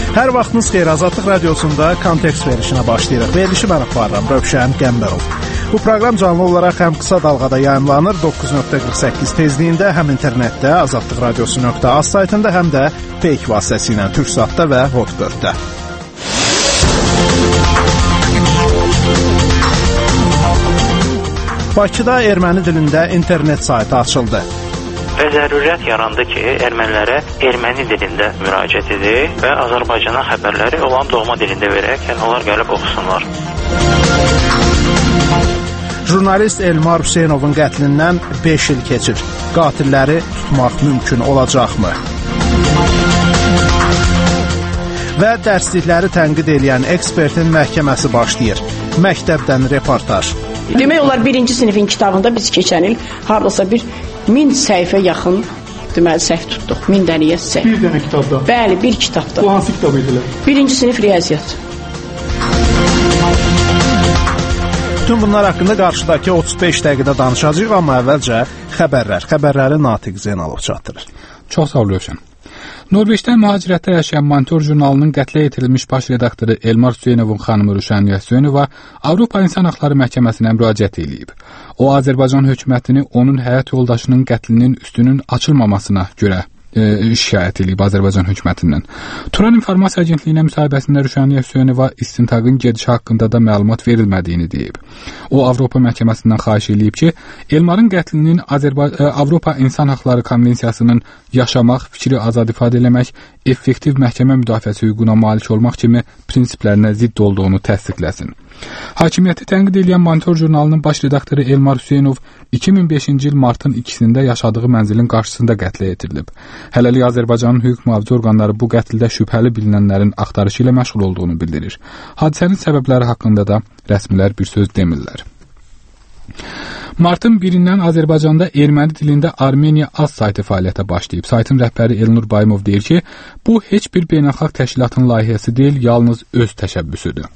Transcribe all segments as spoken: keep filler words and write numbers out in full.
Hər vaxtınız xeyir, Azadlıq Radiosunda kontekst verilişinə başlayırıq. Verilişi mən aparıram, Rövşən Qəmbərov. Bu proqram canlı olaraq həm qısa dalğada yayımlanır doqquz nöqtə qırx səkkiz tezliyində, həm internetdə, azadlıq radiosu nöqtə az saytında, həm də Peyk vasitəsilə Türksatda və Hotbird-də. Bakıda erməni dilində internet saytı açıldı. Və zərurət yarandı ki, ermənilərə erməni dilində müraciət edək və Azərbaycana xəbərləri olan doğma dilində verək, yəni onlar gəlib oxusunlar. Jurnalist Elmar Hüseynovun qətlindən beş il keçir. Qatilləri tutmaq mümkün olacaqmı? Və dərslikləri tənqid edən ekspertin məhkəməsi başlayır. Məktəbdən reportaj. Demək olar birinci sinifin kitabında biz keçən il hardasa bir min səhifə yaxın deməli səhv tutduq. Min dənəyə səhv. Bir dənə kitabda? Bəli, bir kitabda. Bu hansı kitab idi? Birinci sinif riyaziyyat. Bütün bunlar haqqında qarşıdakı otuz beş dəqiqədə danışacağıq, amma əvvəlcə xəbərlər. Xəbərləri Natiq Zeynalov çatdırır. Çox sağ ol, Rövşən. Norveçdə mühacirətdə yaşayan Monitor jurnalının qətlə yetirilmiş baş redaktoru Elmar Hüseynovun xanımı Ruşaniya Hüseynova Avropa İnsan Haqları Məhkəməsinə müraciət edib. O, Azərbaycan hökumətini onun həyat yoldaşının qətlinin üstünün açılmamasına görə e, şikayət edib Azərbaycan hökumətindən. Turan İnformasiya Agentliyinə müsahibəsində Ruşaniya Hüseynova istintaqın gedişi haqqında da məlumat verilmədiyini deyib. O, Avropa Məhkəməsindən xahiş edib ki, Elmarın qətlinin Azərba- Avropa İnsan Haqları Konvensiyasının yaşamaq, fikri azad ifadə eləmək, effektiv məhkəmə müdafiəsi hüququna malik olmaq kimi prinsiplərinə zidd olduğunu təsdiqləsin. Hakimiyyəti tənqid edən Monitor jurnalının baş redaktoru Elmar Hüseynov iki min beşinci il martın ikisində yaşadığı mənzilin qarşısında qətlə yetirilib. Hələlik Azərbaycanın hüquq mühafizə orqanları bu qətldə şübhəli bilinənlərin axtarışı ilə məşğul olduğunu bildirir. Hadisənin səbəbləri haqqında da rəsmilər bir söz demirlər. Martın birindən Azərbaycanda erməni dilində Armeniya az saytı fəaliyyətə başlayıb. Saytın rəhbəri Elnur Baymov deyir ki, bu heç bir beynəlxalq təşkilatın layihəsi deyil, yalnız öz təşəbbüsüdür.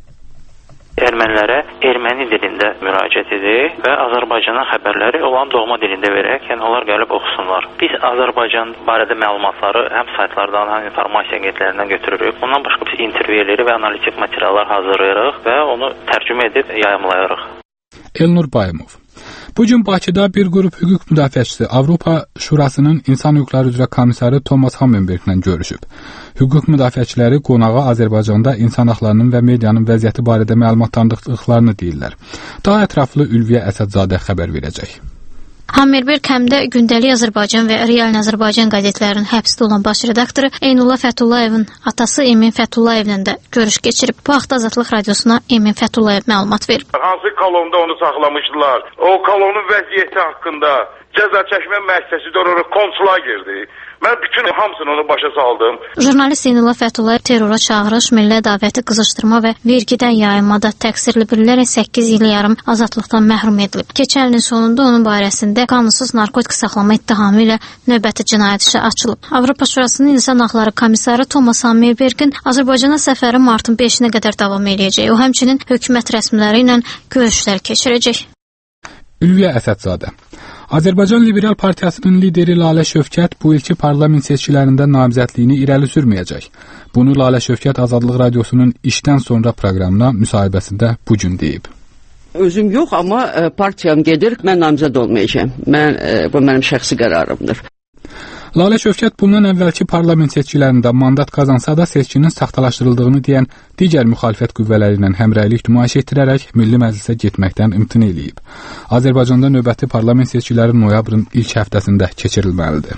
Ermənilərə erməni dilində müraciət edək və Azərbaycana xəbərləri olan doğma dilində verək, yəni onlar gəlib oxusunlar. Biz Azərbaycan barədə məlumatları həm saytlardan, həm informasiya agentlərindən götürürük. Ondan başqa biz intervyuları və analitik materiallar hazırlayırıq və onu tərcümə edib yayımlayırıq. Elnur Baymov. Bugün Bakıda bir qrup hüquq müdafiəçisi Avropa Şurasının İnsan Hüquqları üzrə komissarı Thomas Hammenberglə görüşüb. Hüquq müdafiəçiləri qonağa Azərbaycanda insan haqlarının və medianın vəziyyəti barədə məlumat tanıdıqlarını deyirlər. Daha ətraflı Ülviyə Əsədzadə xəbər verəcək. Hammerberg həm də Gündəlik Azərbaycan və Real Azərbaycan qəzetlərinin həbsdə olan baş redaktoru Eynullah Fətullayevin atası Emin Fətullayevlə də görüş keçirib. Bu haqda Azadlıq Radiosuna Emin Fətullayev məlumat verib. Hansı kolonda onu saxlamışdılar? O kolonun vəziyyəti haqqında cəza çəkmə müəssisəsi olaraq konsula girdi. Mən bütün hamısını onu başa saldım. Jurnalist Eynullah Fətullayev terrora çağırış, milli davəti qızışdırma və vergidən yayınmada təqsirli bilinərək səkkiz il yarım azadlıqdan məhrum edilib. Keçən ilin sonunda onun barəsində qanunsuz narkotik saxlama ittihamı ilə növbəti cinayət işi açılıb. Avropa Şurasının İnsan Haqları komissarı Thomas Hammerbergin Azərbaycana səfəri martın beşinə qədər davam edəcək. O həmçinin hökumət rəsmiləri ilə görüşlər keçirəcək. Ülviyə Əsədzadə. Azərbaycan Liberal Partiyasının lideri Lalə Şövkət bu ilki parlament seçkilərində namizədliyini irəli sürməyəcək. Bunu Lalə Şövkət Azadlıq Radiosunun işdən sonra proqramına müsahibəsində bugün deyib. Özüm yox, amma partiyam gedir, mən namizəd olmayacağam. Mən, bu mənim şəxsi qərarımdır. Lalə Şövkət bundan əvvəlki parlament seçkilərində mandat qazansa da seçkinin saxtalaşdırıldığını deyən digər müxalifət qüvvələri ilə həmrəylik nümayiş etdirərək Milli Məclisə getməkdən imtina eləyib. Azərbaycanda növbəti parlament seçkiləri noyabrın ilk həftəsində keçirilməlidir.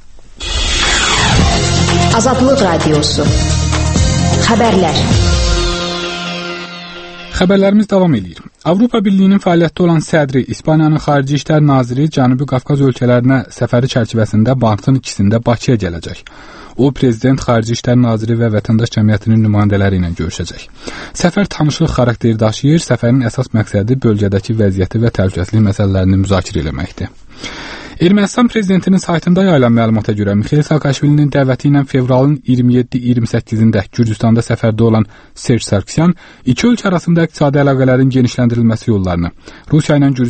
Azadlıq Radiosu. Xəbərlər. Xəbərlərimiz davam edir. Avropa Birliyinin fəaliyyətdə olan sədri, İspaniyanın Xarici İşlər Naziri Cənubi Qafqaz ölkələrinə səfəri çərçivəsində martın ikisində Bakıya gələcək. O, Prezident, Xarici İşlər Naziri və vətəndaş cəmiyyətinin nümayəndələri ilə görüşəcək. Səfər tanışlıq xarakteri daşıyır, səfərin əsas məqsədi bölgədəki vəziyyəti və təhlükəsizlik məsələlərini müzakirə etməkdir. Ermənistan prezidentinin saytında yayılan məlumata görə Mixail Saakashvilinin dəvəti ilə fevralın iyirmi yeddi iyirmi səkkizində Gürcüstanda səfərdə olan Serj Sarkisyan iki ölkə arasında iqtisadi əlaqələrin genişləndirilməsi yollarını, Rusiya ilə